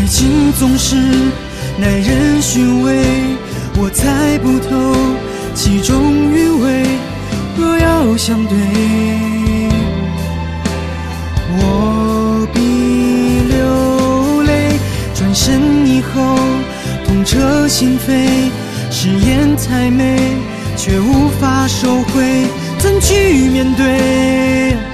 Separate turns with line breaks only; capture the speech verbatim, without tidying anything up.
情总是耐人寻味，我猜不透其中韵味。若要相对，我必流泪。转身以后，痛彻心扉，誓言太美，却无法收回，怎去面对？